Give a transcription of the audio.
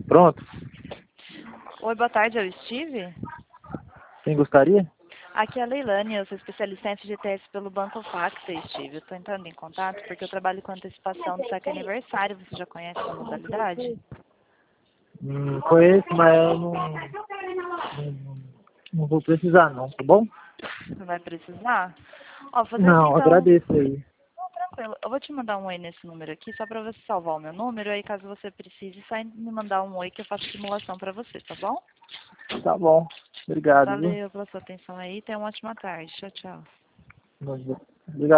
Pronto. Oi, boa tarde, é o Steve? Quem gostaria? Aqui é a Leilane, eu sou especialista em FGTS pelo Banco Facta, Steve. Eu estou entrando em contato porque eu trabalho com antecipação do SAC aniversário. Você já conhece a modalidade? Conheço, mas eu não vou precisar não, tá bom? Não vai precisar? Ó, fazer assim Não, então. agradeço aí. Tranquilo. Eu vou te mandar um oi nesse número aqui, só para você salvar o meu número. Aí, caso você precise, só me mandar um oi que eu faço simulação para você, tá bom? Tá bom. Obrigado, viu? Valeu pela sua atenção aí. Tenha uma ótima tarde. Tchau, tchau. Obrigado.